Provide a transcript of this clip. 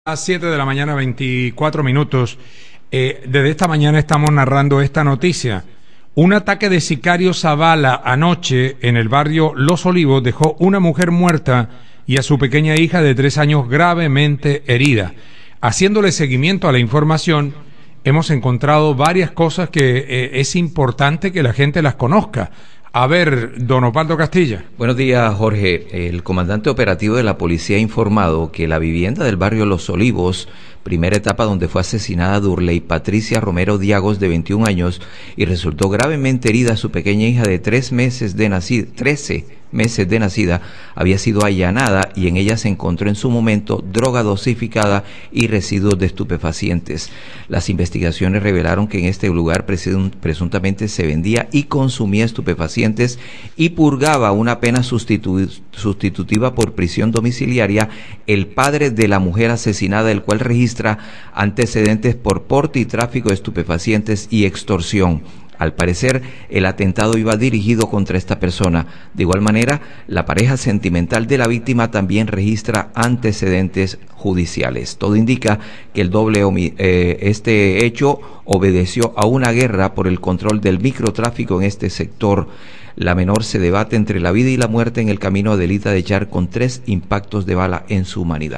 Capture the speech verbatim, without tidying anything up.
A las siete de la mañana, veinticuatro minutos. Eh, desde esta mañana estamos narrando esta noticia. Un ataque de sicarios a bala anoche en el barrio Los Olivos dejó una mujer muerta y a su pequeña hija de tres años gravemente herida. Haciéndole seguimiento a la información, hemos encontrado varias cosas que eh, es importante que la gente las conozca. A ver, don Osvaldo Castilla. Buenos días, Jorge. El comandante operativo de la policía ha informado que la vivienda del barrio Los Olivos, primera etapa donde fue asesinada Durley Patricia Romero Diagos, de veintiún años, y resultó gravemente herida su pequeña hija de tres meses de nacida, trece meses de nacida, había sido allanada y en ella se encontró en su momento droga dosificada y residuos de estupefacientes. Las investigaciones revelaron que en este lugar presuntamente se vendía y consumía estupefacientes y purgaba una pena sustitu sustitutiva por prisión domiciliaria el padre de la mujer asesinada, el cual registra antecedentes por porte y tráfico de estupefacientes y extorsión. Al parecer, el atentado iba dirigido contra esta persona. De igual manera, la pareja sentimental de la víctima también registra antecedentes judiciales. Todo indica que el doble eh, este hecho obedeció a una guerra por el control del microtráfico en este sector. La menor se debate entre la vida y la muerte en el camino a Delita de Char con tres impactos de bala en su humanidad.